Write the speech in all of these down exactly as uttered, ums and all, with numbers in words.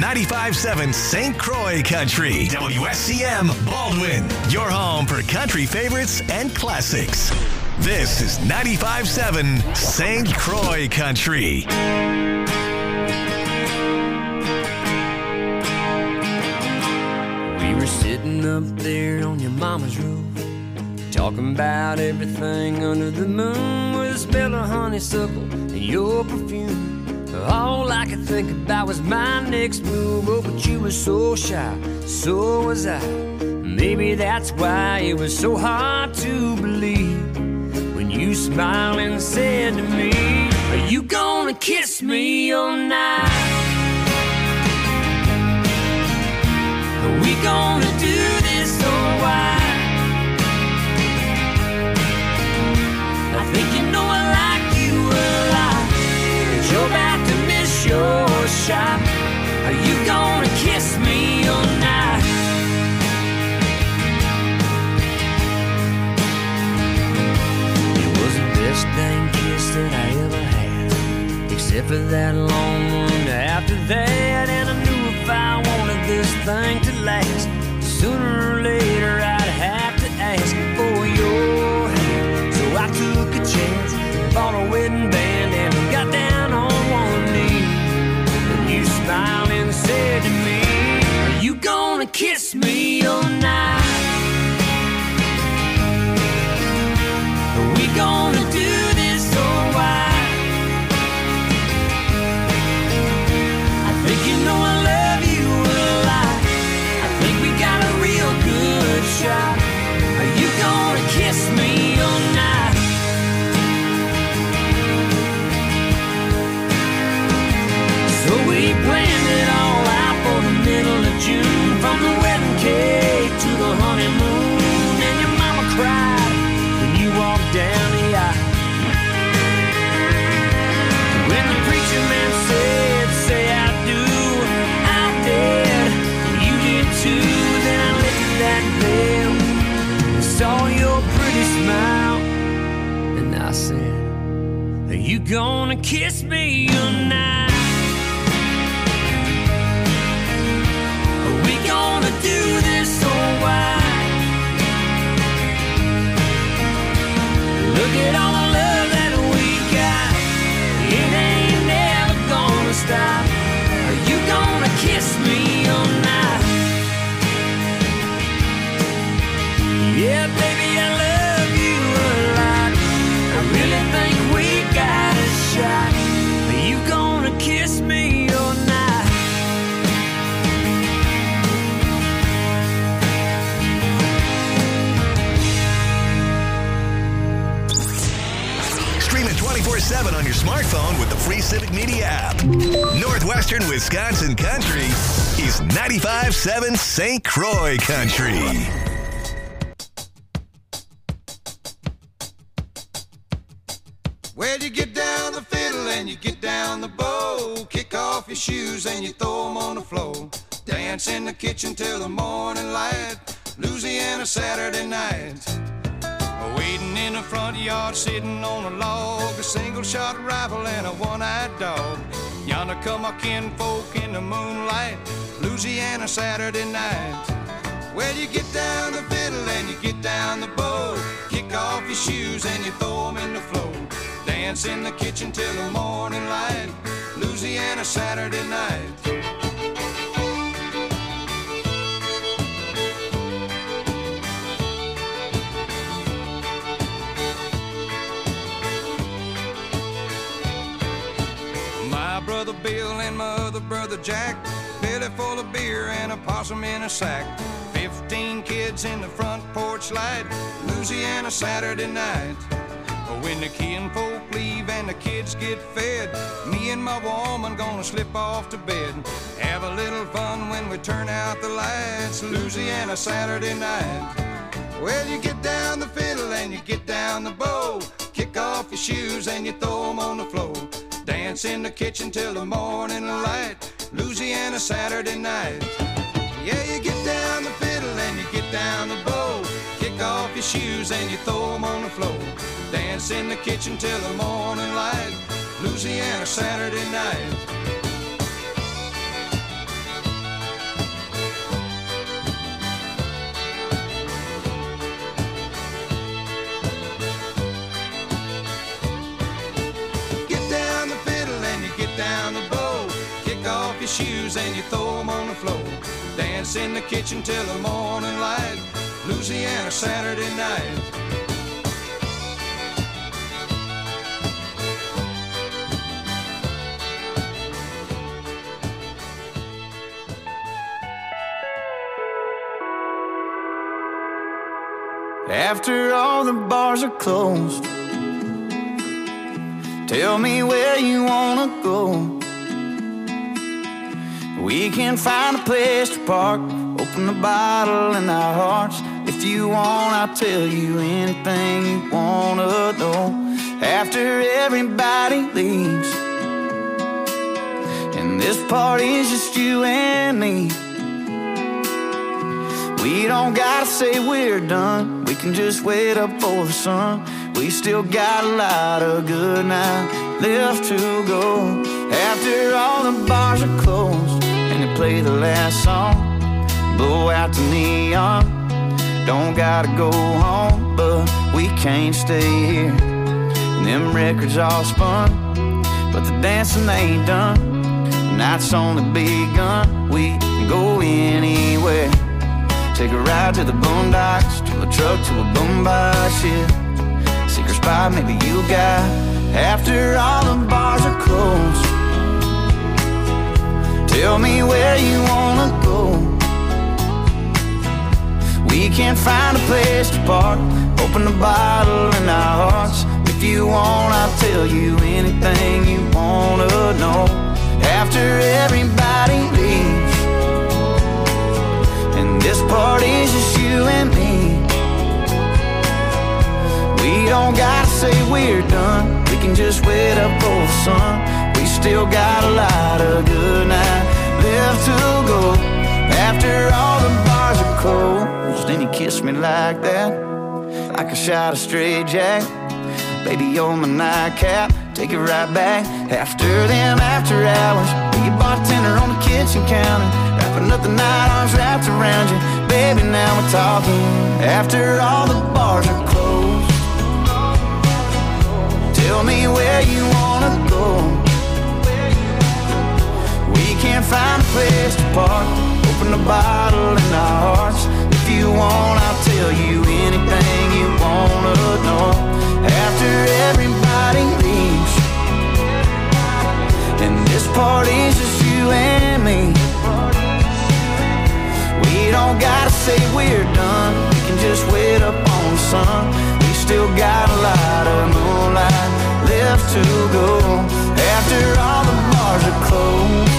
ninety-five seven Saint Croix Country. W S C M Baldwin, your home for country favorites and classics. This is ninety-five seven Saint Croix Country. We were sitting up there on your mama's roof, talking about everything under the moon, with the smell of honeysuckle and your perfume. All I could think about was my next move. Oh, but you were so shy, so was I. Maybe that's why it was so hard to believe when you smiled and said to me, are you gonna kiss me all night? Are we gonna do this or why? I think you know I like you a lot, but you're about to miss your shot. Are you gonna kiss me all night? It was the best dang kiss that I ever had, except for that long one after that. And I knew if I wanted this thing to last, sooner or later I'd have to ask for your hand. So I took a chance, bought a wedding band, and got down on one knee. And you smiled and said to me, are you gonna kiss me all night? Are we gonna do this or why? I think you know I love you a lot. I think we got a real good shot. Are you gonna kiss me all night? So we planned it all out for the middle of June, from the wedding cake to the honeymoon. And your mama cried when you walked down the aisle. When the preacher man said, say I do, I did, you did too. Then I lifted that veil and saw your pretty smile, and I said, are you gonna kiss me tonight? Are we gonna do this or why? Look at all the love that we got, it ain't never gonna stop. Are you gonna kiss me all night? Yeah, baby, I love you a lot. I really think we got a shot. Are you gonna kiss me all night? Stream it twenty-four seven on your smartphone with the free Civic Media app. Northwestern Wisconsin Country is ninety-five seven Saint Croix Country. Well, you get down the fiddle and you get down the bow, kick off your shoes and you throw them on the floor, dance in the kitchen till the morning light, Louisiana Saturday night. Waiting in the front yard, sitting on a log, a single shot rifle and a one-eyed dog. Yonder come our kinfolk in the moonlight, Louisiana Saturday night. Well, you get down the fiddle and you get down the bow, kick off your shoes and you throw them in the floor, dance in the kitchen till the morning light, Louisiana Saturday night. My brother Bill and my other brother Jack, belly full of beer and a possum in a sack, fifteen kids in the front porch light, Louisiana Saturday night. When the kinfolk leave and the kids get fed, me and my woman gonna slip off to bed, have a little fun when we turn out the lights, Louisiana Saturday night. Well, you get down the fiddle and you get down the bow, kick off your shoes and you throw them on the floor, dance in the kitchen till the morning light, Louisiana Saturday night. Yeah, you get down the fiddle and you get down the bow, kick off your shoes and you throw them on the floor, dance in the kitchen till the morning light, Louisiana Saturday night. off your shoes and you throw them on the floor. Dance in the kitchen till the morning light, Louisiana Saturday night. After all the bars are closed, tell me where you wanna go. We can find a place to park, open a bottle in our hearts. If you want, I'll tell you anything you wanna know. After everybody leaves and this party's just you and me, we don't gotta say we're done, we can just wait up for the sun. We still got a lot of good night left to go. After all the bars are closed and they play the last song, blow out the neon, don't gotta go home, but we can't stay here. And them records all spun, but the dancing ain't done. The night's only begun, we can go anywhere. Take a ride to the boondocks, to a truck, to a boombox, yeah. Secret spot maybe you got. After all the bars are closed, tell me where you wanna go. We can find a place to park, open a bottle in our hearts. If you want, I'll tell you anything you wanna know. After everybody leaves and this party's just you and me, we don't gotta say we're done, we can just wait up for the sun. We still got a lot of good night left to go. After all the bars are closed, then you kiss me like that, like a shot of straight jack. Baby, you're my nightcap, take it right back. After them after hours, be your bartender on the kitchen counter, wrapping up the night, arms wrapped around you. Baby, now we're talking. After all the bars are closed, tell me where you wanna go. We can't find a place to park, open a bottle in our hearts. If you want, I'll tell you anything you wanna know. After everybody leaves and this party's just you and me, we don't gotta say we're done, we can just wait up on the sun. We still got a lot of moonlight left to go. After all the bars are closed,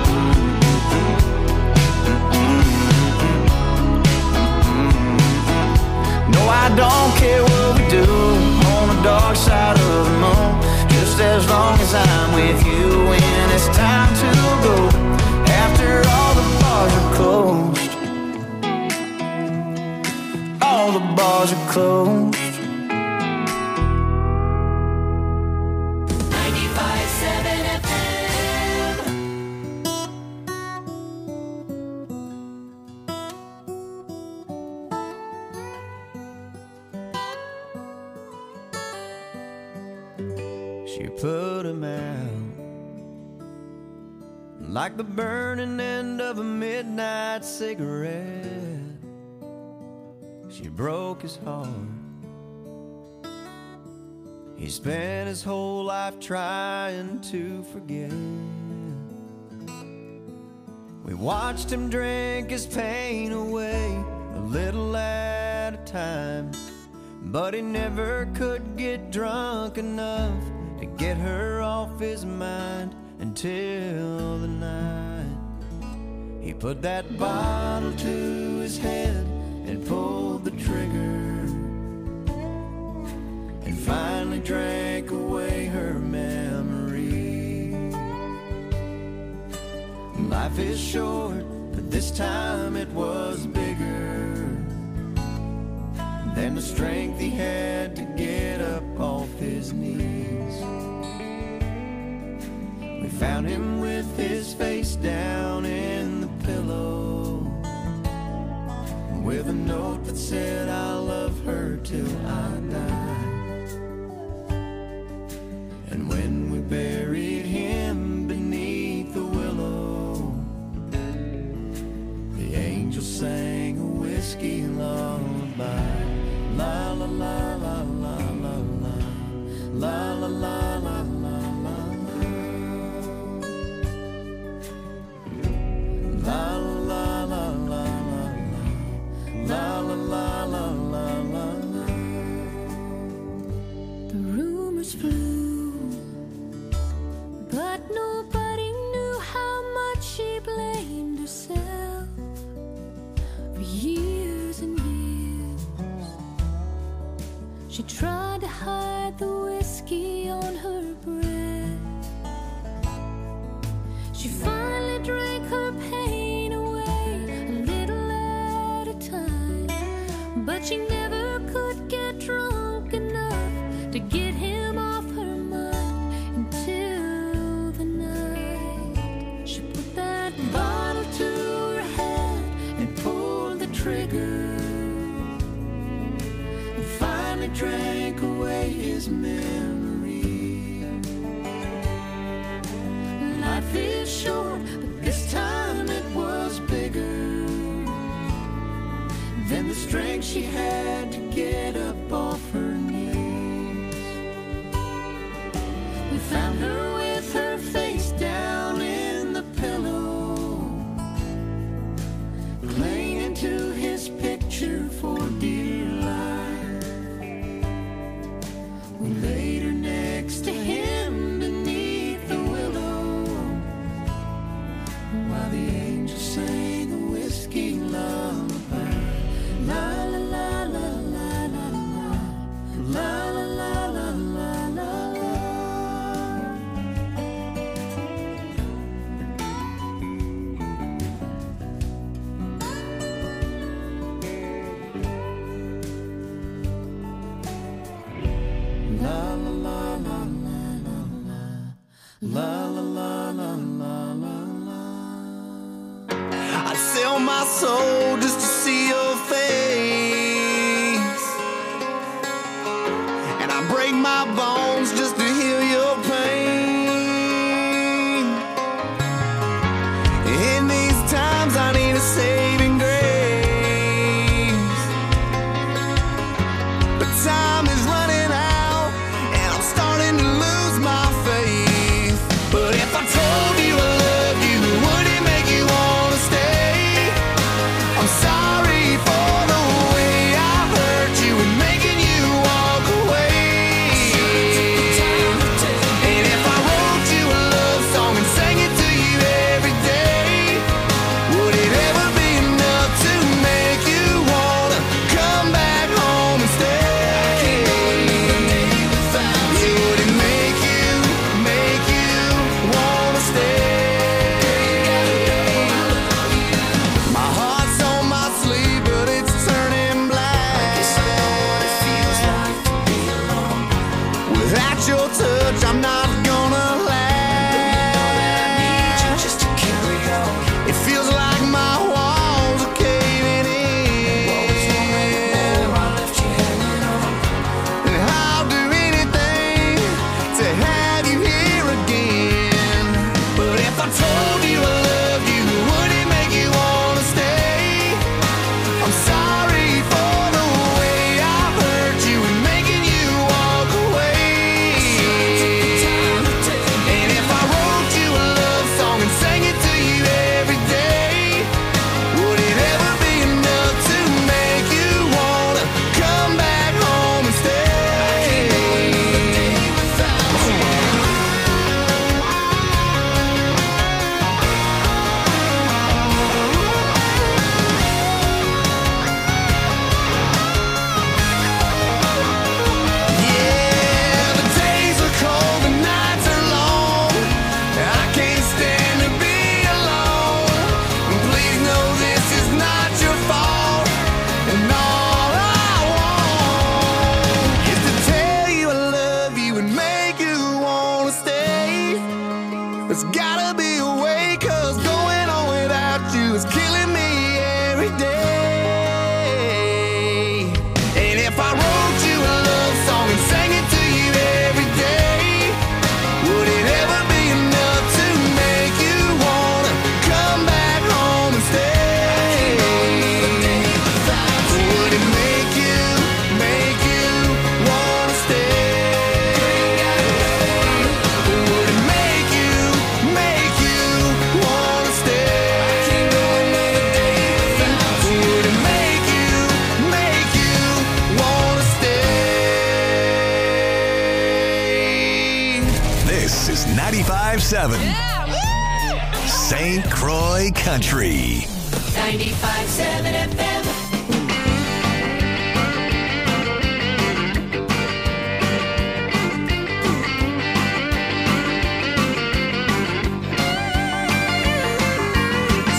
no, I don't care what we do on the dark side of the moon, just as long as I'm with you when it's time to go. After all the bars are closed, all the bars are closed. ninety-five seven F M. She put him out like the burning end of a midnight cigarette. She broke his heart. He spent his whole life trying to forget. We watched him drink his pain away, a little at a time, but he never could get drunk enough to get her off his mind until the night he put that bottle to his head and pulled the trigger and finally drank away her memory. Life is short, but this time it was bigger than the strength he had to get up off his knees. We found him with his face down in the pillow, with a note that said, "I'll love her till I die." And when we buried him beneath the willow, She tried to hide the whiskey on her breath. She finally drank her pain away a little at a time, but she never could get drunk enough to get him off her mind until the night she put that bottle to her head and pulled the trigger. Finally drank away his memory. Life is short, but this time it was bigger than the strength she had to get up off her knees. We found her with her face down in the pillow, clinging to his picture for dear life. We laid her next to him beneath the willow, while the angels sang a whiskey lullaby. La la la la la la la, la la la la la la la. La la la la la la la la la la la la. I'd sell my soul just to see your face, and I break my bones just to heal your pain. In these times I need a saving grace, but time is running out and I'm starting to lose my faith. But if I told you I loved you, would it make you wanna stay? I'm sorry for the way I hurt you and making you walk away. And if I wrote you a love song and sang it to you every day, would it ever be enough to make you wanna come back home and stay? Would it make you, make you wanna stay? My heart's on my sleeve, but it's turning black. Without your touch, I'm not gonna last. It feels like my walls are caving in, and I'll do anything to have you here again. But if I told you I loved you, would it make you wanna stay? I'm sorry for the way I hurt you and making you walk away. And if I wrote you a love song and sang it to you every day, would it ever be enough to make you wanna come back home and stay? Yeah, the days are cold, the nights are long. I can't stand to be alone. And please know this is not your fault. And all I want is to tell you I love you and make you wanna stay. There's gotta be a way, 'cause going on without you is killing me every day. And if I wrote you a love song and sang it to you every day, would it ever be enough to make you wanna come back home and stay? Would it make you, make you wanna stay? Would it make you, make you wanna stay? Would it make you, make you wanna stay? This is ninety-five seven Saint Croix Country. ninety-five seven F M.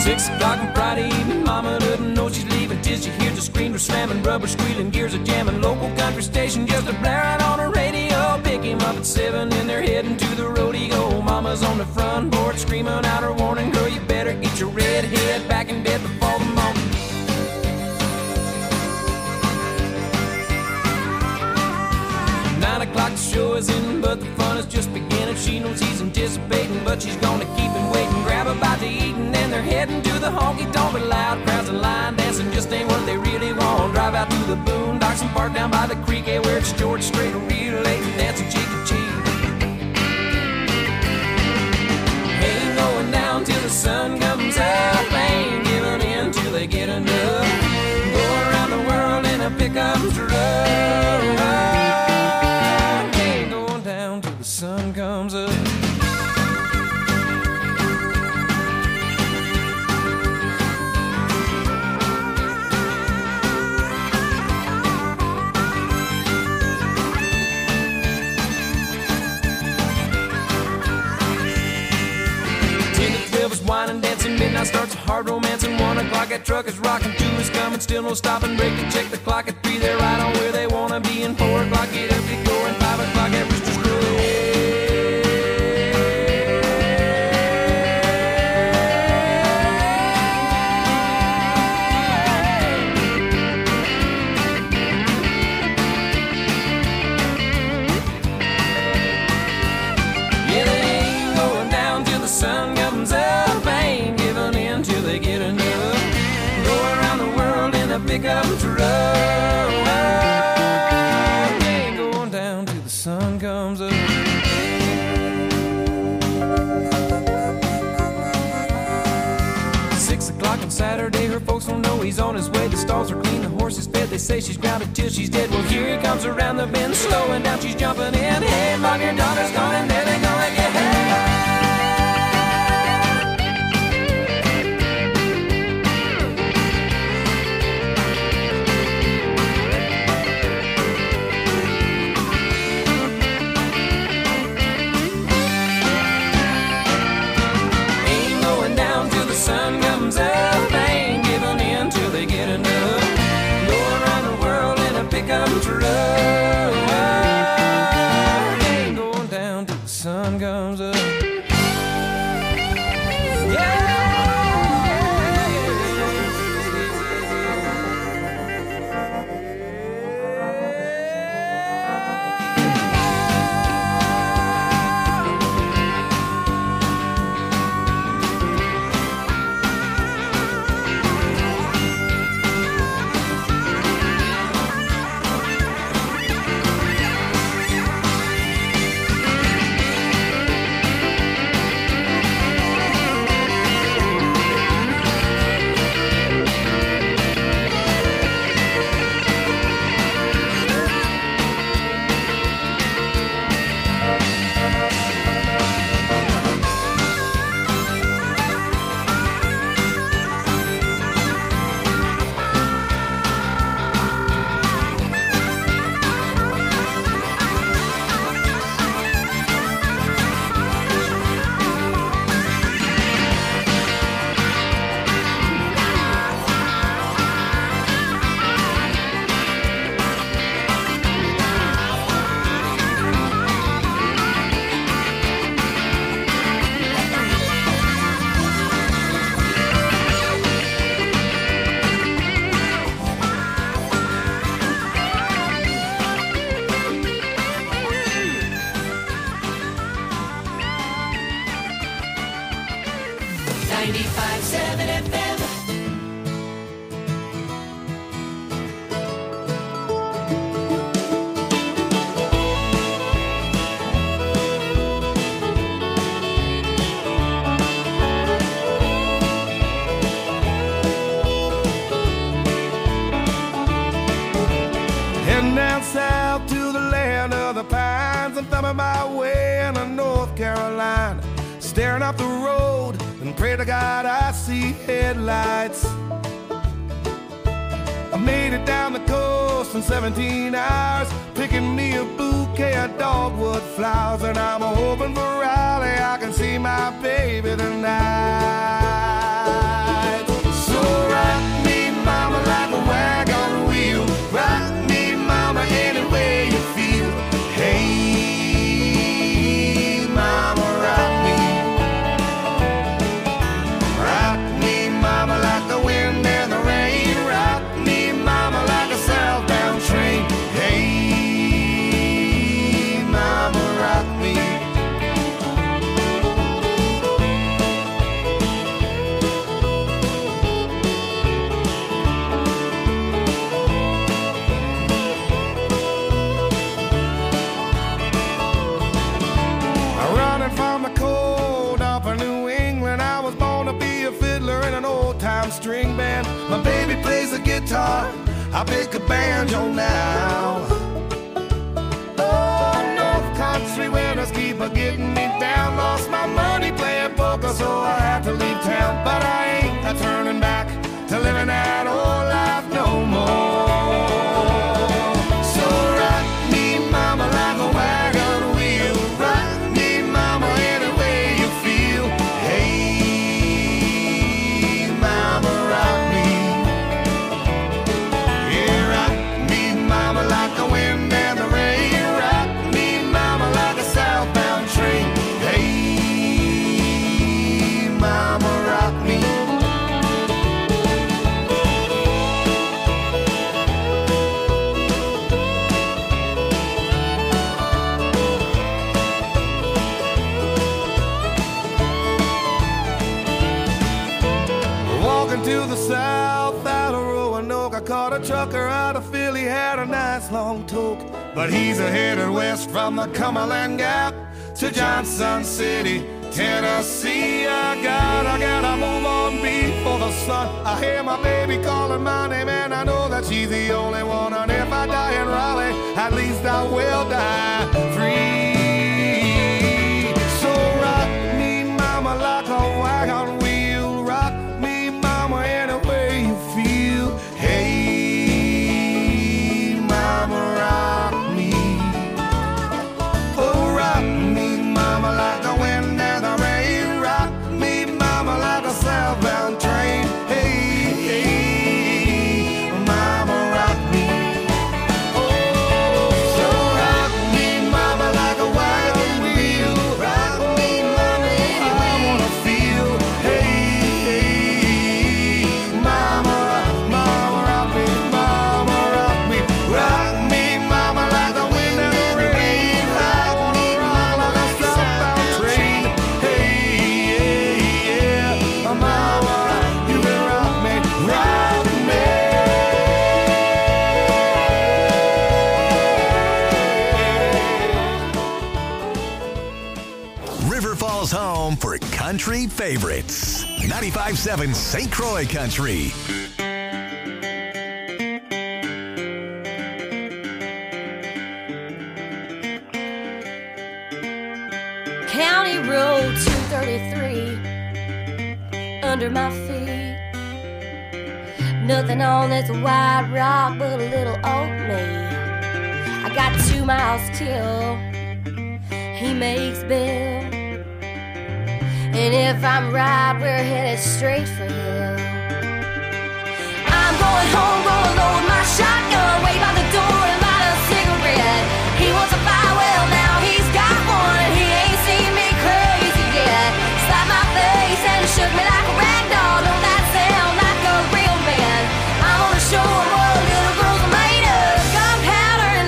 Six o'clock on Friday evening, mama doesn't know she's leaving till she hears the screamer slamming, rubber squealing, gears are jamming. Local country station just a blaring on the radio. Pick him up at seven and they're heading to the rodeo. Mama's on the front porch screaming out her warning, girl, you better get your red head back in bed before the morning. Nine o'clock the show is in, but the fun is just beginning. She knows he's anticipating, but she's gonna keep him waiting. Grab a bite to eat and then they're heading to the honky-tonk. But loud crowds and line dancing just ain't what they really want. Drive out to the boondocks and park down by the creek, yeah, where it's George Strait real late and dancing cheek to cheek. Ain't going down till the sun comes up, ain't giving in till they get enough. Go around the world in a pickup truck. The sun comes up. Ten to twelve is wine and dancing, midnight starts a hard romancing. One o'clock that truck is rocking, two is coming, still no stopping, break and check the clock. At three they're right on where they wanna be, and four o'clock get up to go, and five o'clock at Rooster's Crow. Pickup truck, ain't going down till the sun comes up. Six o'clock on Saturday, her folks don't know he's on his way. The stalls are clean, the horse is fed. They say she's grounded till she's dead. Well, here he comes around the bend, slowing down, she's jumping in. Hey, mom, your daughter's gone, and then they're gonna get hey. Ain't going down till the sun comes up. ninety-five point seven F M. Heading down south to the land of the pines, I'm thumbing my way into North Carolina, staring up the road and pray to God I see headlights. I made it down the coast in seventeen hours, picking me a bouquet of dogwood flowers, and I'm hoping for Raleigh I can see my baby tonight. time string band. My baby plays the guitar, I pick a banjo now. Oh, North Country winters keep a getting me down. Lost my money playing poker, so I had to leave town. But I ain't a turning back to living that old life no more. So rock me, mama, like a wagon wheel. Rock me, mama, any way you feel. Hey, mama, rock me. Yeah, rock me, mama, like the wind and the rain. Rock me, mama, like a southbound train. Hey, mama, rock me. Walking to the south out of Roanoke, I caught a trucker out of Philly, had a nice long toke. But he's a headed west from the Cumberland Gap to Johnson City, Tennessee. I got, I gotta move on before the sun. I hear my baby calling my name, and I know that she's the only one. And if I die in Raleigh, at least I will die free. So rock me, mama, like a wagon wheel. Rock me, mama, any way you feel. Hey, mama, rock me. Oh, rock me, mama, like the wind and the rain. Rock me, mama, like a southbound train. Hey, hey, mama, rock me. Oh, so rock me, mama, like a wagon wheel. Rock me, mama, any way I wanna feel. Hey, hey, mama, mama, rock me, mama, rock me. Rock me, mama, like the wind and the rain. Rock me, mama, like a southbound train. Hey, yeah, yeah, mama, you can rock me, rock me. River Falls home for country favorites. ninety-five seven Saint Croix Country. County Road two thirty-three under my feet. Nothing on this white rock but a little old me. I got two miles till he makes Bill. And if I'm right, we're headed straight for him. I'm going home, gonna load my shotgun, wait by the door and light a cigarette. He wants a fire, well now he's got one, and he ain't seen me crazy yet. Slapped my face and shook me like a rag doll. Don't that sound like a real man? I'm gonna show him what little girls are made of, gunpowder and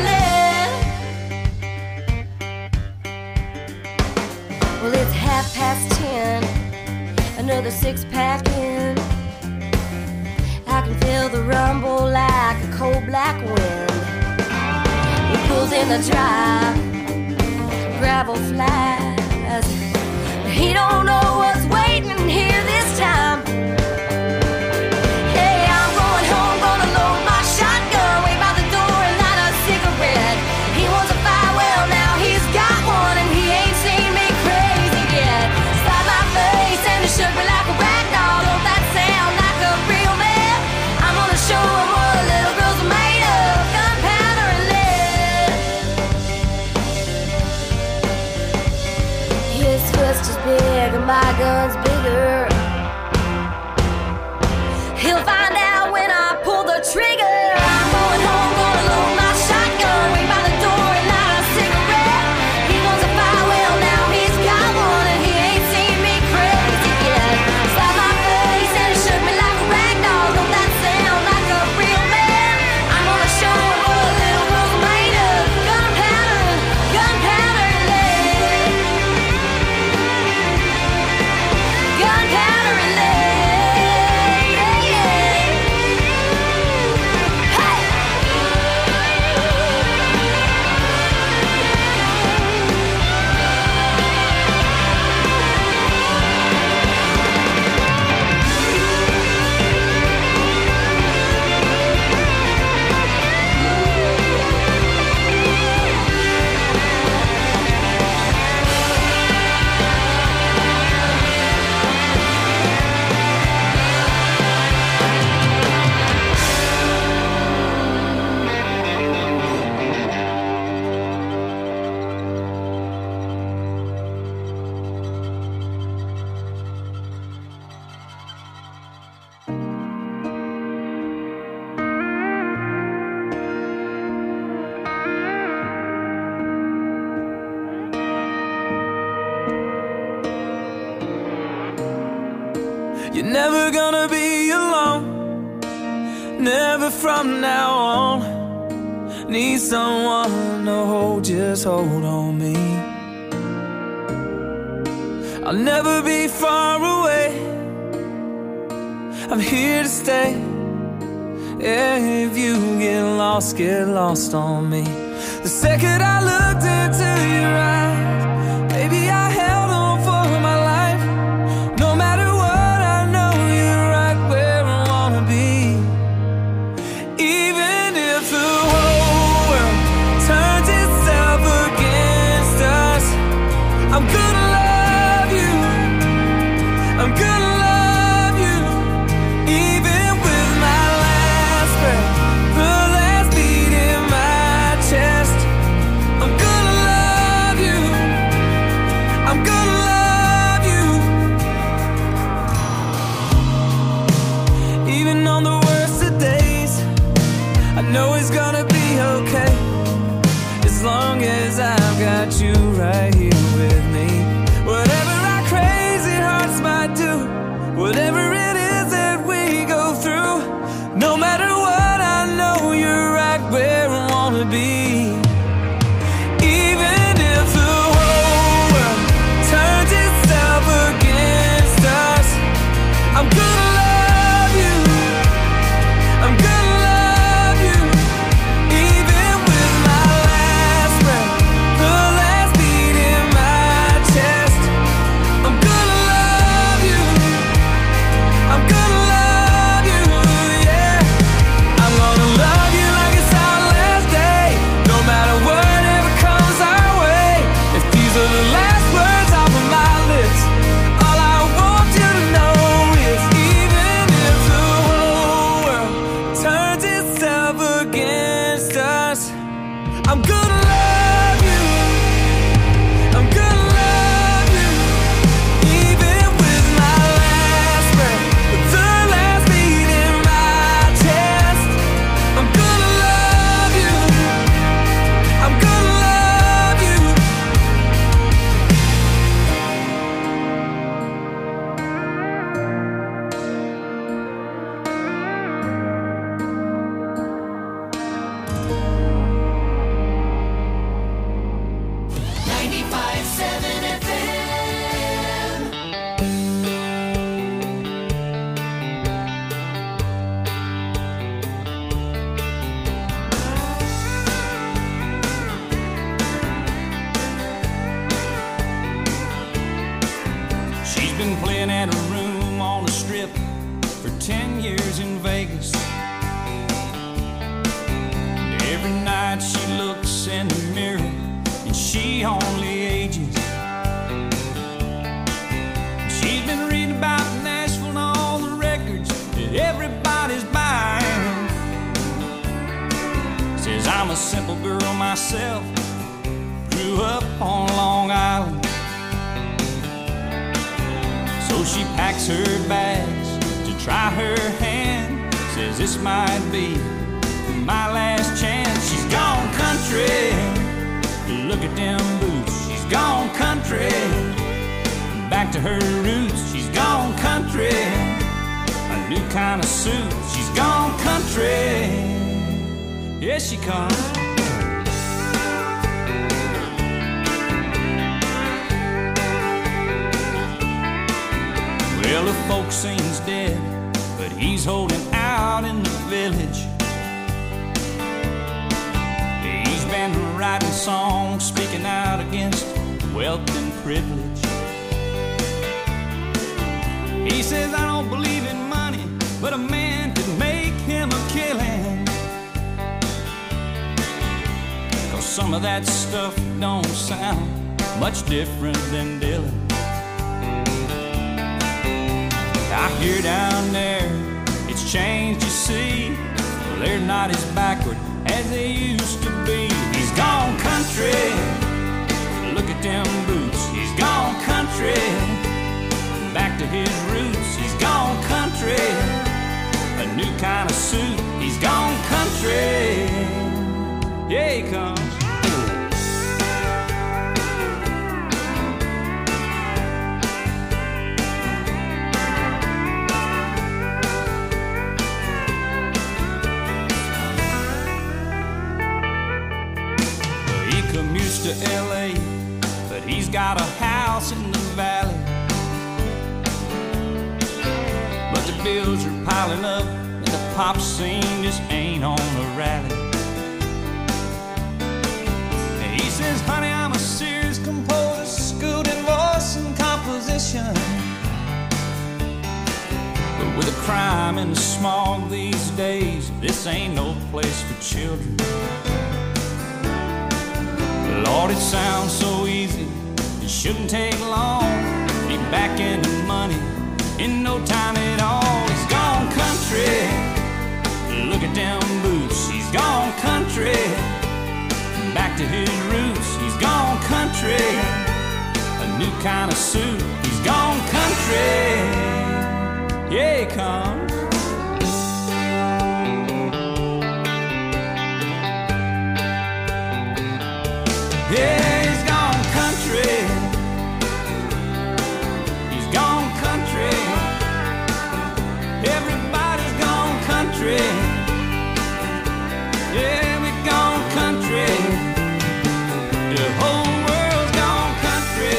lead. Well, it's half past ten, another six-pack in. I can feel the rumble like a cold black wind. He pulls in the drive, gravel flies. He don't know what's waiting here this time. Hey, I'm going home, gonna load my shotgun, wait by the door and light a cigarette. He wants a fire, well now he's got one, and he ain't seen me crazy yet. Slapped my face and he shook me like a rag doll. Don't that sound like a real man? I'm gonna show him what little girls are made of, gunpowder and lead. His fist is big and my gun's bigger. never gonna be alone. Never from now on. Need someone to hold, just hold on me. I'll never be far away. I'm here to stay. Yeah, if you get lost, get lost on me. The second I looked into your eyes, baby, I held on for my life. No matter what, I know you're right where I wanna be. Even if the whole world turns itself against us, I'm gonna love you. I'm gonna love you. Even with my last breath, the last beat in my chest, I'm gonna love you. I'm gonna love you. Even on the worst of days, I know it's gonna be okay. As long as I've got you right here with me. Whatever our crazy hearts might do, whatever it is that we go through, no matter what, I know you're right where I wanna be. Even if the whole world turns itself against us, I'm gonna love you. I'm gonna love you. Even with my last breath, the last beat in my chest, I'm gonna love you. I'm gonna love you, yeah. I'm gonna love you like it's our last day, no matter whatever comes our way. If these are the last words off of my lips, all I want you to know is even if the whole world turns itself against us, I'm gonna love you. I'm gonna love you. Even with my last breath, the last beat in my chest, I'm gonna love you. I'm gonna love you. ninety-five seven F M. She's been playing at a room on the strip for ten years in Vegas. And every night she looks in the mirror and she only ages. She's been reading about Nashville and all the records that everybody's buying. Says I'm a simple girl myself, grew up on Long Island. So she packs her bags to try her hand. Says this might be my last chance. She's gone country. Look at them boots. She's gone country. Back to her roots. She's gone country. A new kind of suit. She's gone country. Here she comes. Well, the folk scene's dead, but he's holding out in the village. He's been writing songs, speaking out against wealth and privilege. He says, I don't believe in money, but a man could make him a killing. 'Cause some of that stuff don't sound much different than Dylan. I hear down there, it's changed, you see. Well, they're not as backward as they used to be. He's gone country. Look at them boots. He's gone country. Back to his roots. He's gone country. A new kind of suit. He's gone country. Yeah, he comes. to L A, but he's got a house in the valley. But the bills are piling up, and the pop scene just ain't on a rally. And he says, honey, I'm a serious composer, school divorce and composition. But with the crime and the smog these days, this ain't no place for children. Lord, it sounds so easy, it shouldn't take long. Be back into money in no time at all. He's gone country, look at them boots. He's gone country, back to his roots. He's gone country, a new kind of suit. He's gone country, yeah, he comes. Yeah, he's gone country. He's gone country. Everybody's gone country. Yeah, we've gone country. The whole world's gone country.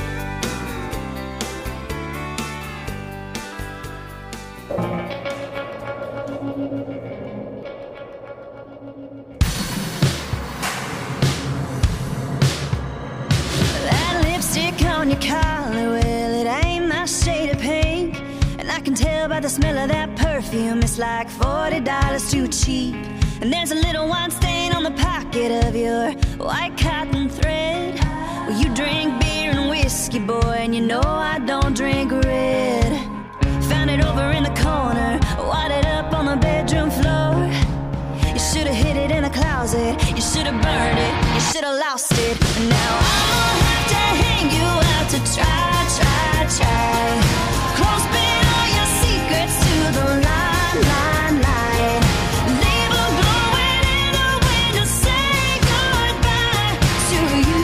On your collar, well, it ain't my shade of pink. And I can tell by the smell of that perfume, it's like forty dollars too cheap. And there's a little wine stain on the pocket of your white cotton thread. Well, you drink beer and whiskey, boy, and you know I don't drink red. Found it over in the corner, wadded up on the bedroom floor. You should've hid it in a closet, you should've burned it, you should've lost it. And now I'll have to hang you out to try, try, try. Clothespin all your secrets to the line, line, line. Leave a blowing in the wind to say goodbye to you.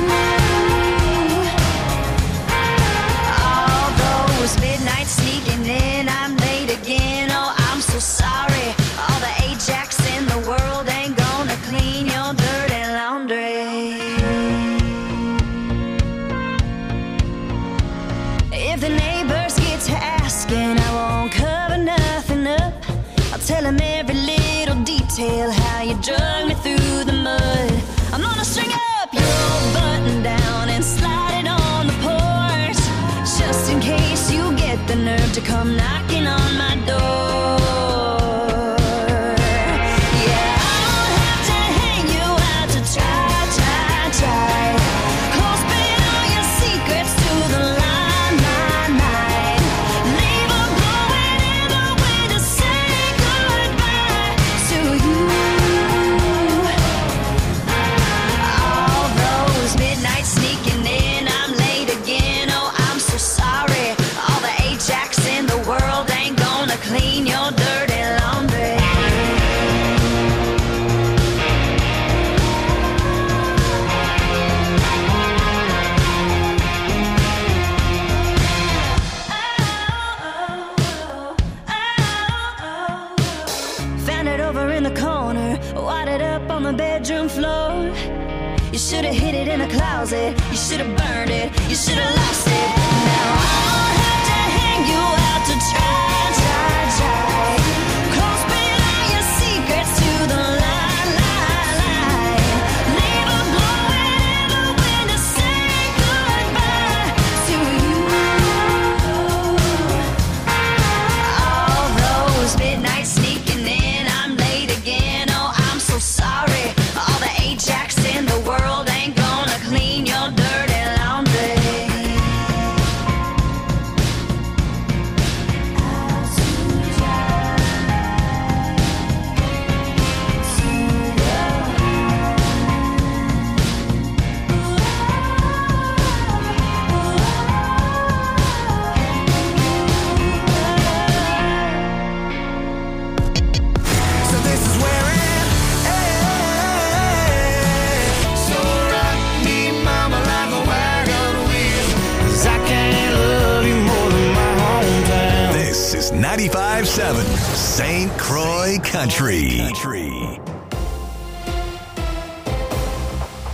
All those midnights sneaking in, I'm late again, oh, I'm so sorry. All the Ajax in the world ain't gonna clean your dirty laundry. If the neighbors get to asking, I won't cover nothing up. I'll tell them every little detail, how you drug me through the mud. I'm gonna string up your old button down and slide it on the porch, just in case you get the nerve to come knocking on my door. Yeah, I'll have to hang you out to try, try, try. Clothespin all your secrets to the line, line, line. Leave a blowing in the wind to say goodbye to you. All those midnights sneaking in, I'm late again, oh, I'm so sorry. All the Ajax in the world ain't gonna clean your dirty laundry. Found it over in the corner, wadded up on the bedroom floor. You should've hid it in a closet, you should've burned it, you should've lost it. Now I'll have to hang you out to try, try, try. Clothespin all your secrets to the line, line, line. Leave a blowing in the wind to say goodbye to you. All those midnights sneaking in, I'm late again, oh, I'm so sorry. All the Ajax in the world ain't gonna clean your dirty laundry. So this is where it ends. So rock me, mama, like a wagon wheel, 'cause I can't love you more than my hometown. This is ninety-five point seven Saint Croix Country. Country.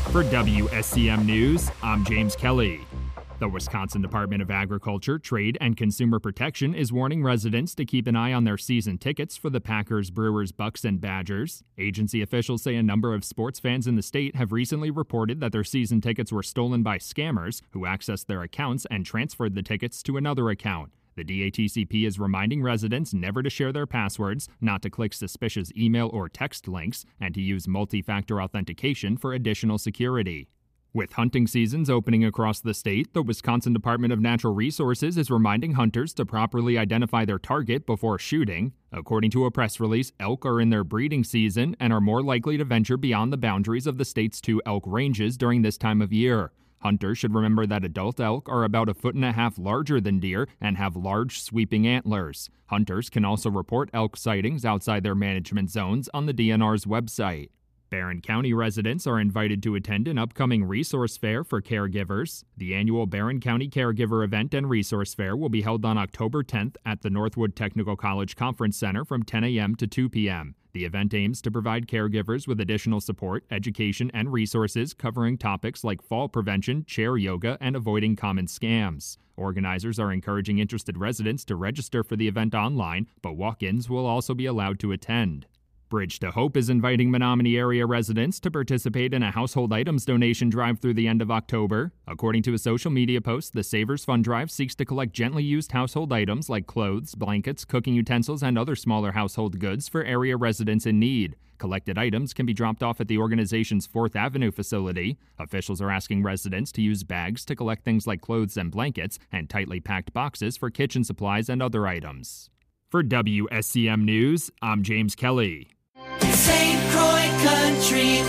For W S C M News, I'm James Kelly. The Wisconsin Department of Agriculture, Trade, and Consumer Protection is warning residents to keep an eye on their season tickets for the Packers, Brewers, Bucks, and Badgers. Agency officials say a number of sports fans in the state have recently reported that their season tickets were stolen by scammers who accessed their accounts and transferred the tickets to another account. The D A T C P is reminding residents never to share their passwords, not to click suspicious email or text links, and to use multi-factor authentication for additional security. With hunting seasons opening across the state, the Wisconsin Department of Natural Resources is reminding hunters to properly identify their target before shooting. According to a press release, elk are in their breeding season and are more likely to venture beyond the boundaries of the state's two elk ranges during this time of year. Hunters should remember that adult elk are about a foot and a half larger than deer and have large, sweeping antlers. Hunters can also report elk sightings outside their management zones on the D N R's website. Barron County residents are invited to attend an upcoming resource fair for caregivers. The annual Barron County Caregiver Event and Resource Fair will be held on October tenth at the Northwood Technical College Conference Center from ten a.m. to two p.m. The event aims to provide caregivers with additional support, education, and resources covering topics like fall prevention, chair yoga, and avoiding common scams. Organizers are encouraging interested residents to register for the event online, but walk-ins will also be allowed to attend. Bridge to Hope is inviting Menominee area residents to participate in a household items donation drive through the end of October. According to a social media post, the Savers Fund Drive seeks to collect gently used household items like clothes, blankets, cooking utensils, and other smaller household goods for area residents in need. Collected items can be dropped off at the organization's fourth Avenue facility. Officials are asking residents to use bags to collect things like clothes and blankets and tightly packed boxes for kitchen supplies and other items. For W S C M News, I'm James Kelly. Saint Croix Country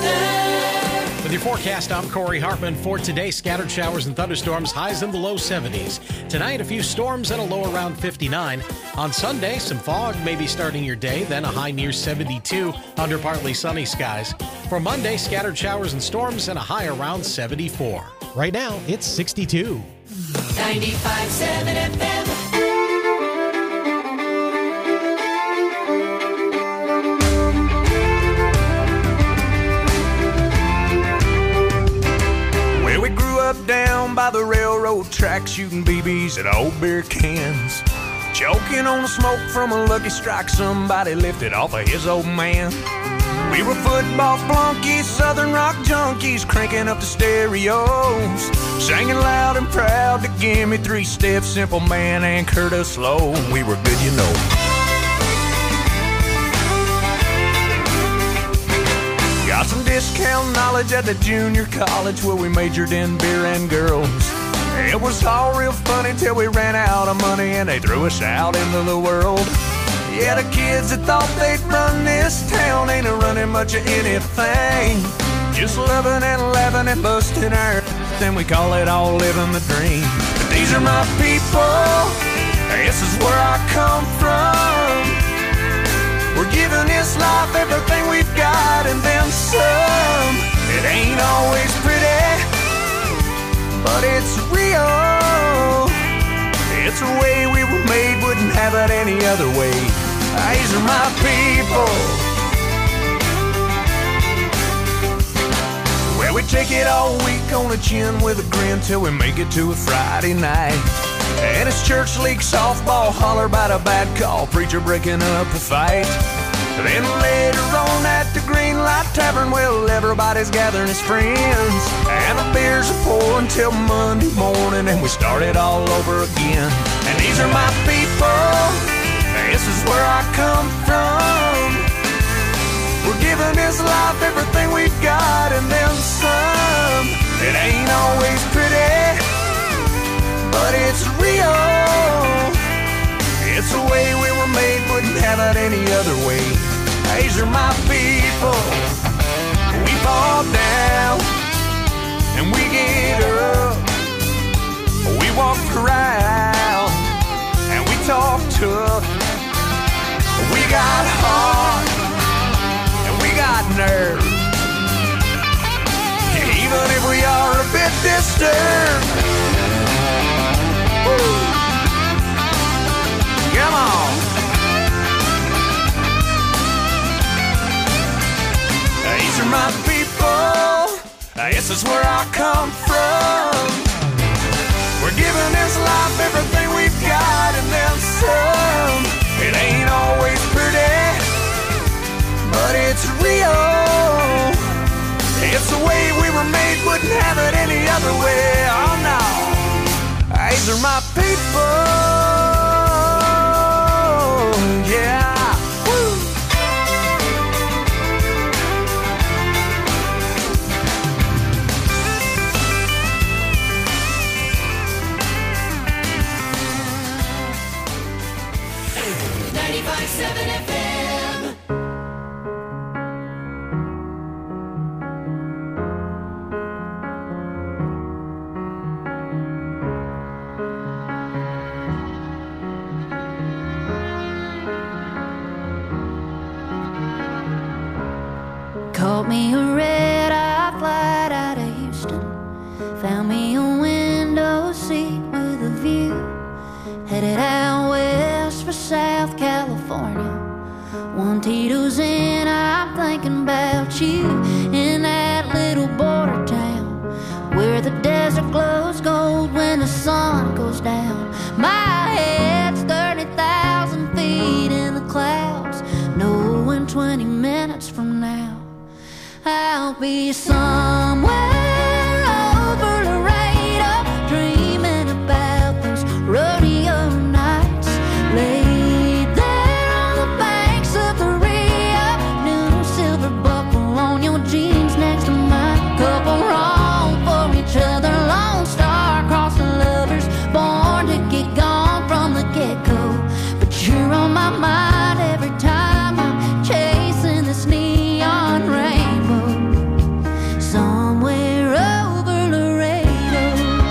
weather. With your forecast, I'm Corey Hartman. For today, scattered showers and thunderstorms, highs in the low seventies. Tonight, a few storms and a low around fifty-nine. On Sunday, some fog may be starting your day, then a high near seventy-two under partly sunny skies. For Monday, scattered showers and storms and a high around seventy-four. Right now, it's sixty-two. ninety-five point seven F M. Down by the railroad track, shooting B Bs at old beer cans, choking on the smoke from a Lucky Strike somebody lifted off of his old man. We were football flunkies, southern rock junkies, cranking up the stereos, singing loud and proud to give me three steps, Simple Man and Curtis Slow. We were good, you know. Got some discount knowledge at the junior college where we majored in beer and girls. It was all real funny till we ran out of money and they threw us out into the world. Yeah, the kids that thought they'd run this town ain't a running much of anything. Just loving and laughing and busting our then we call it all living the dream. But these are my people, this is where I come from. We're giving this life everything we've got and then some. It ain't always pretty, but it's real. It's the way we were made, wouldn't have it any other way. These are my people. Well, we take it all week on the chin with a grin till we make it to a Friday night. And it's church league softball, holler about a bad call, preacher breaking up a fight. Then later on at the Green Light Tavern, well, everybody's gathering as friends, and the beers are pouring till Monday morning, and we start it all over again. And these are my people, this is where I come from. We're giving this life everything we've got and then some. It ain't always pretty, but it's real. It's the way we were made, wouldn't have it any other way. These are my people. We fall down and we get up. We walk around and we talk tough. We got heart and we got nerve. Even if we are a bit disturbed. Woo. Come on. These are my people. this is where I come from. We're giving this life everything we've got and then some. It ain't always pretty, but it's real. It's the way we were made, wouldn't have it any other way. Oh no, these are my people. Yeah. ninety-five point seven F M. Caught me a red-eye flight out of Houston. Found me a window seat with a view. Headed out west for South California. One Tito's in, I'm thinking about you. In that little border town where the desert glows gold when the sun goes down. My head's thirty thousand feet in the clouds, knowing twenty minutes from now I'll be somewhere over Laredo, dreaming about those rodeo nights. Laid there on the banks of the Rio, new silver buckle on your jeans next to mine. Couple wrong for each other, Lone Star across the lovers, born to get gone from the get-go. But you're on my mind every time I'm chasing this neon rainbow. Somewhere over Laredo.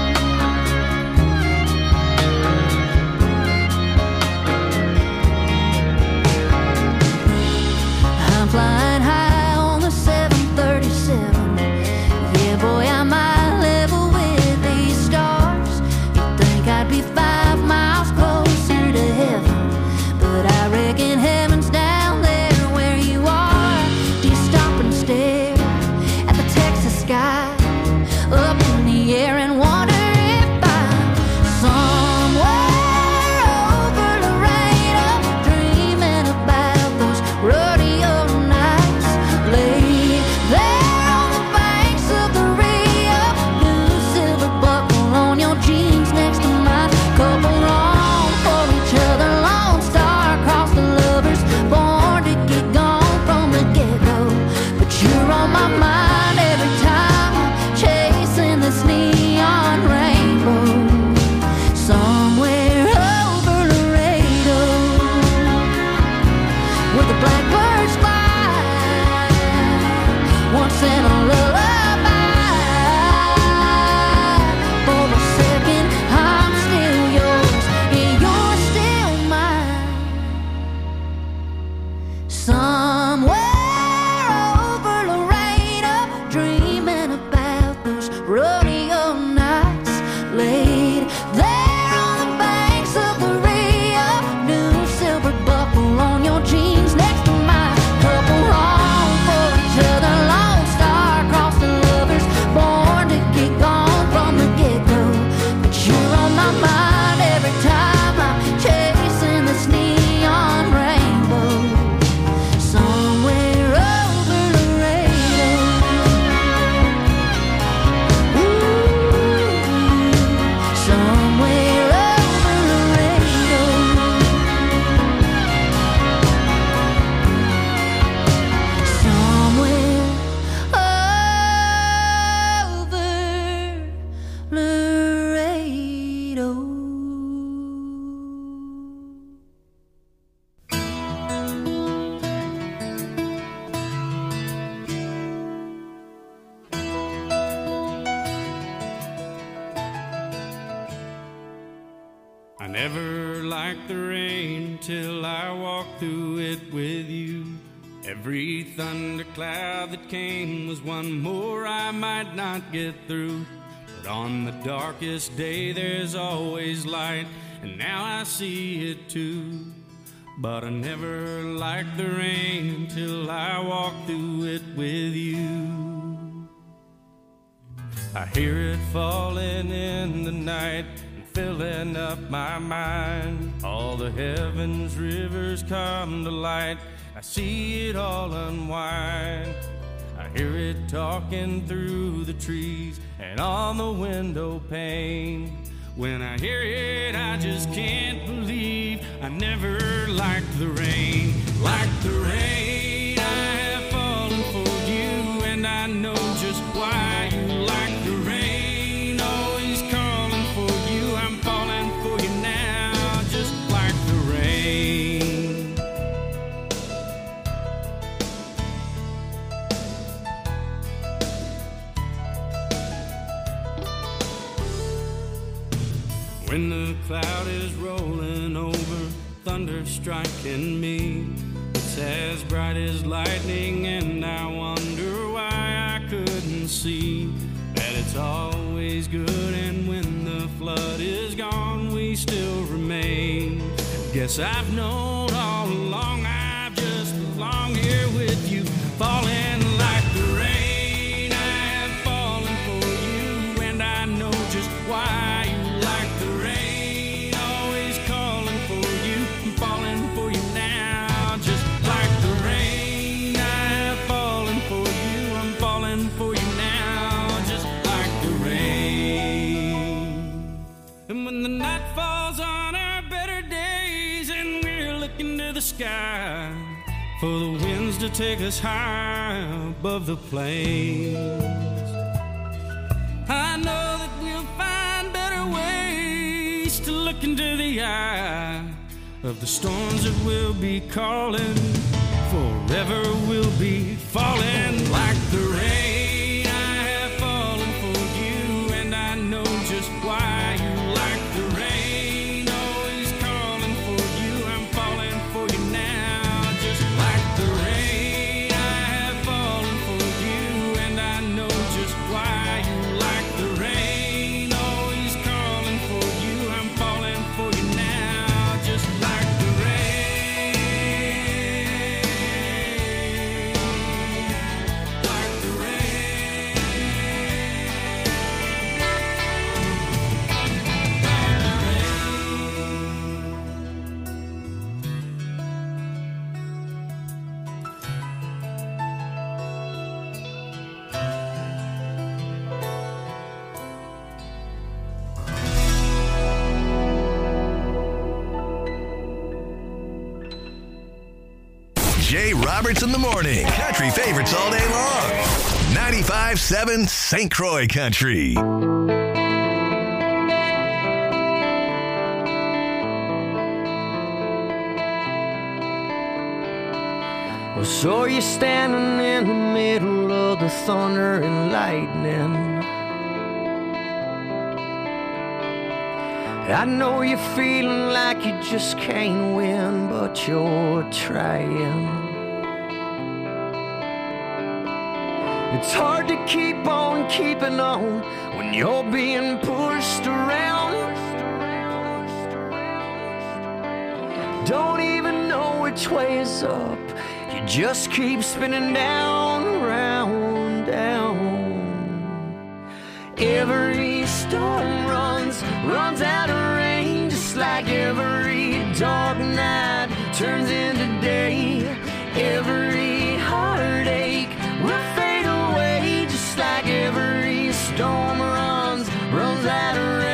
I'm flying high on the seven thirty-seven. Yeah, boy, I might level with these stars. You'd think I'd be five miles closer to heaven, but I reckon heaven's down there where you are. Do you stop and stare at the Texas sky up in the air and wonder if I'm somewhere over Laredo, dreaming about those rodeo nights. Laid there on the banks of the Rio, new silver buckle on your jeans next to mine. Couple wrong for each other, Lone Star across the lovers, born to get gone from the get-go. But you're on my mind every time I'm chasing this neon rainbow. Somewhere over Laredo, where the blackbirds fly, once in a lullaby. For a second, I'm still yours, and you're still mine. Somewhere over Laredo, dreaming about those rodeo nights. Laid there on the banks of the Rio, new silver buckle on your jeans next to mine. Couple wrong for each other, Lone Star across the lovers, born to get gone from the get-go. But you're on my mind every time I'm chasing this neon rainbow. Somewhere over Laredo. Ooh, somewhere over Laredo. Somewhere over Laredo. I never liked the rain till I walked through it with you. Every thundercloud that came was one more I might not get through. But on the darkest day there's always light, and now I see it too. But I never liked the rain till I walked through it with you. I hear it falling in the night and filling up my mind. All the heavens rivers come to light. I see it all unwind. I hear it talking through the trees and on the window pane. When I hear it, I just can't believe I never liked the rain. Like the rain, I have fallen for you, and I know just why you like the rain. Always calling for you, I'm falling for you now, just like the rain. When the cloud is rolling over, thunder striking me, it's as bright as lightning, and I wonder why I couldn't see that it's always good, and when the flood is gone, we still remain. Guess I've known all along, I've just belonged here with you, falling like the rain. I have fallen for you, and I know just why you like the rain. Always calling for you, I'm falling for you now, just like the rain. I have fallen for you, I'm falling for you now, just like the rain. And when the night falls on our better days and we're looking to the sky for the winds to take us high above the plains, I know that we'll find better ways to look into the eye of the storms that will be calling. Forever we'll be falling like the rain. I have fallen for you, and I know just why you like the rain. Always calling for you, I'm falling for you now, just like the rain. I have fallen for you, and I know just why you like the rain. Always calling for you, I'm falling for you now, just like the rain. Like the rain. Jay Roberts in the morning. Country favorites all day long. ninety-five seven Saint Croix Country. Well, so you're standing in the middle of the thunder and lightning. I know you're feeling like you just can't win, but you're trying. It's hard to keep on keeping on when you're being pushed around. Don't even know which way is up. You just keep spinning down, round, down. Every storm runs, runs out of rain, just like every dark night turns into day. Every heartache will fade away, just like every storm runs, runs out of rain.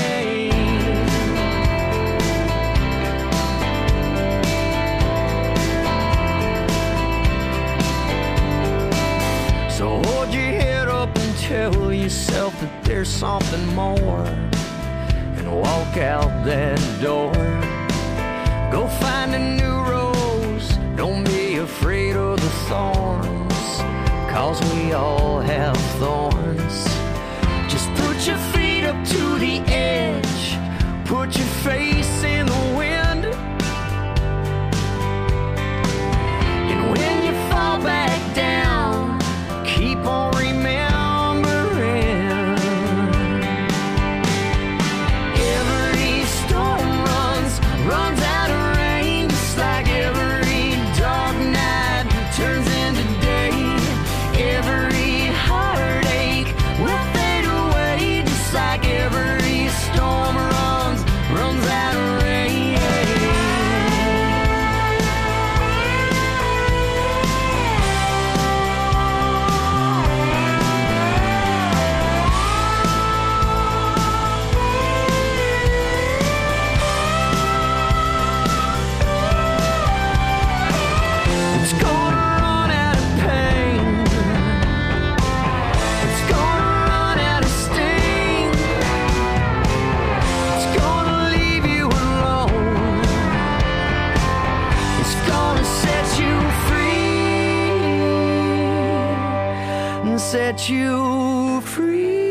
So hold your head up and tell yourself that there's something more, and walk out that door. Go find a new rose, don't be afraid of the thorns, cause we all have thorns. Just put your feet up to the edge, put your face in the wind, and when you fall back down, keep on remembering. Every storm runs, runs out of rain, just like every dark night turns into day. Every heartache will fade gonna set you free, set you free.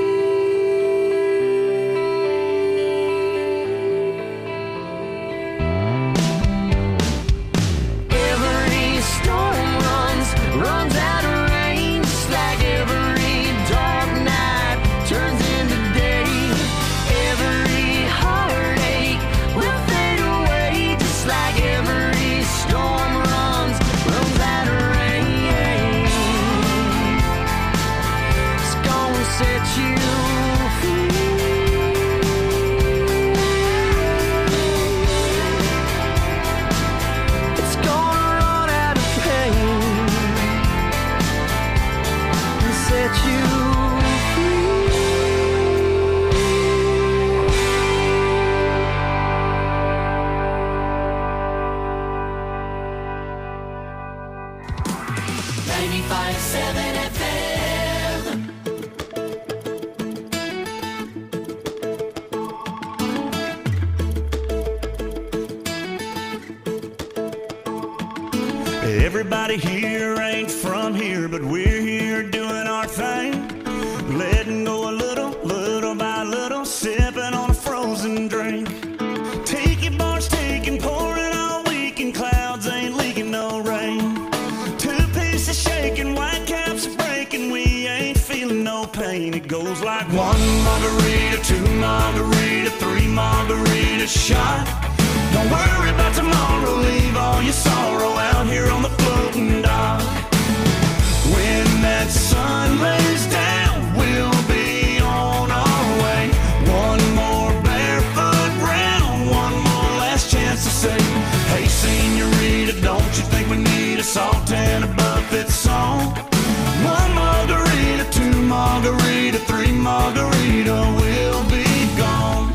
Every storm runs, runs out of rain, just like every dark night turns into day. Every heartache will fade away, just like every storm runs, runs out of rain. It's gonna set you free. It's gonna run out of pain and set you ninety-five point seven F M. Everybody here ain't from here, but we're here doing our thing. Letting go a little, little by little, sipping on a frozen drink. Tiki bars taking, pouring all weekend, clouds ain't leaking no rain. Two pieces shaking, white caps are breaking, we ain't feeling no pain. It goes like one margarita, two margarita, three margarita shot. Don't worry about tomorrow, leave all your sorrow out here on the floating dock. When that sun lays down, we'll be on our way. One more barefoot round, one more last chance to say, hey senorita, don't you think we need a salt and a buffet song? One margarita, two margarita, three margarita, we'll be gone.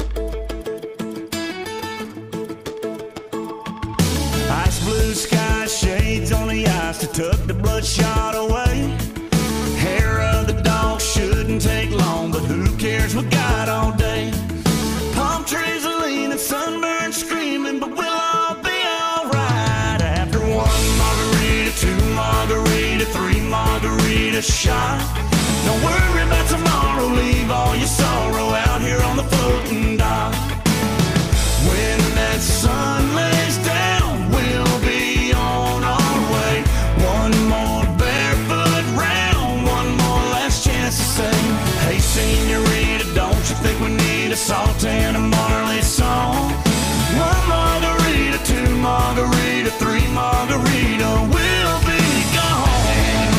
Ice blue sky, shades on the ice to tuck the bloodshot away. Hair of the dog shouldn't take long, but who cares, we got all day. Palm trees are leaning, sunburned screaming, but we'll all be alright. After one margarita, two margarita, three margarita shot. Don't worry about tomorrow, leave all your sorrow out here on the floating dock. When that sun lays down, we'll be on our way. One more barefoot round, one more last chance to say, hey senorita, don't you think we need a salt and a Marley song? One margarita, two margarita, three margarita, we'll be gone.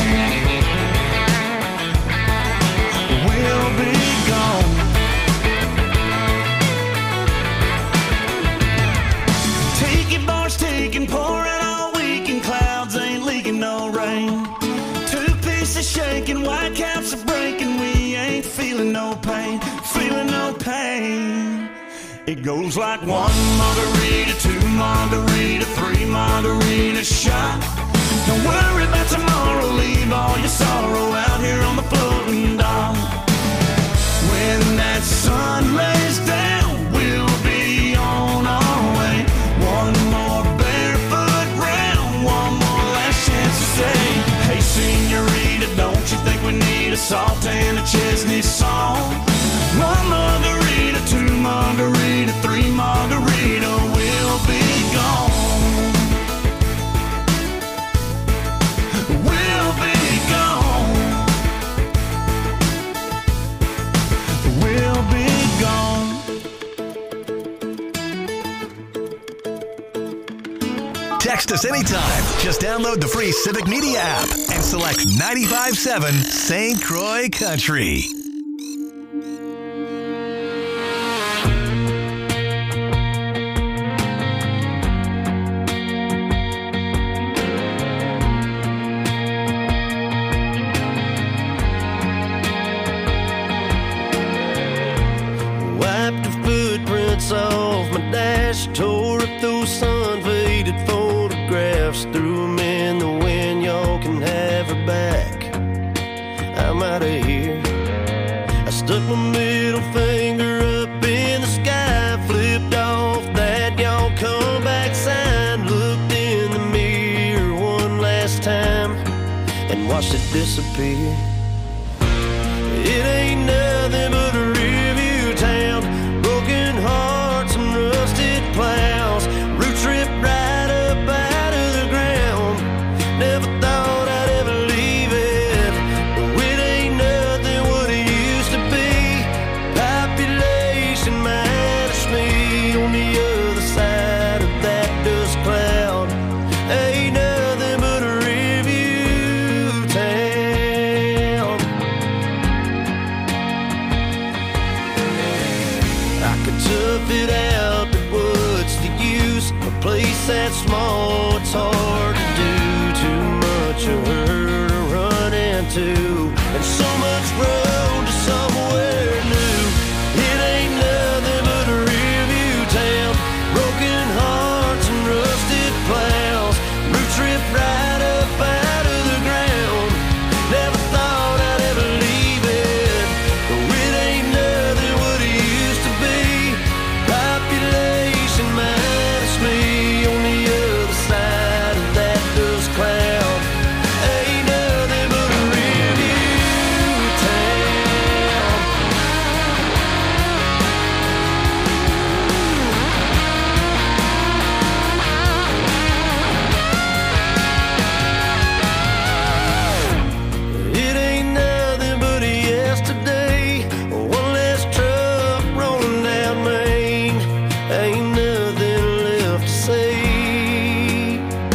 We'll be gone. Tiki bars taking, pouring all weekend, clouds ain't leaking no rain. Two pieces shaking, white caps are breaking, we ain't feeling no pain, feeling no pain. It goes like one margarita, two margarita, three margarita shot. Don't worry about tomorrow, leave all your sorrow out here on the floating dock. When that sun lays down, we'll be on our way. One more barefoot round, one more last chance to say, hey senorita, don't you think we need a salt and a Chesney song? One margarita, two margarita, three margarita, we'll be gone. We'll be gone. We'll be gone. Text us anytime. Just download the free Civic Media app and select ninety-five point seven Saint Croix Country. Wiped the footprints off my dash, tore up those sun-faded photographs, threw them in the wind, y'all can have her back. I'm out of here. watched it disappear. It ain't nothing but a review town, broken hearts and rusted plows, roots ripped right up out of the ground. Never thought I'd ever leave it, but it ain't nothing what it used to be. Population minus me on the other side of that dust cloud. Ain't nothing but a review town. I could tough it out, but what's the use? A place that small, it's hard to do. Too much of her to run into, and so much road to somewhere new. It ain't nothing but a review town, broken hearts and rusted plows, roots ripped right up out of the ground. Never thought I'd ever leave it, but it ain't nothing what it used to be. Population minus me on the other side of that dust cloud. Ain't nothing but a review town. It ain't nothing but a yesterday, one less truck rolling down Main. Ain't nothing left to say.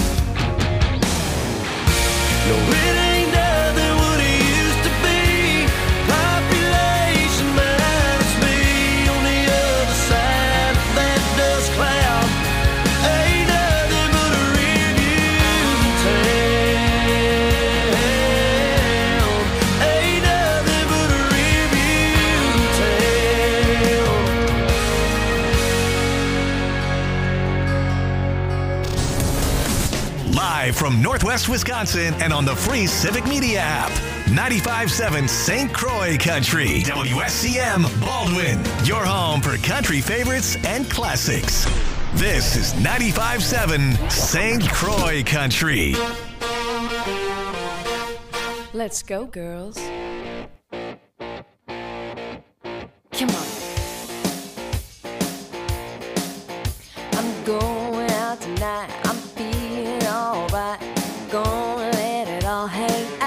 No, it ain't nothing what it used to be. Population minus me on the other side of that dust cloud. Ain't nothing but a review town. Ain't nothing but a review town. Live from Northwest Wisconsin and on the free Civic Media app. ninety-five point seven Saint Croix Country. W S C M Baldwin. Your home for country favorites and classics. This is ninety-five point seven Saint Croix Country. Let's go, girls. Come on. I'm going out tonight. I'm feeling alright. Gonna let it all hang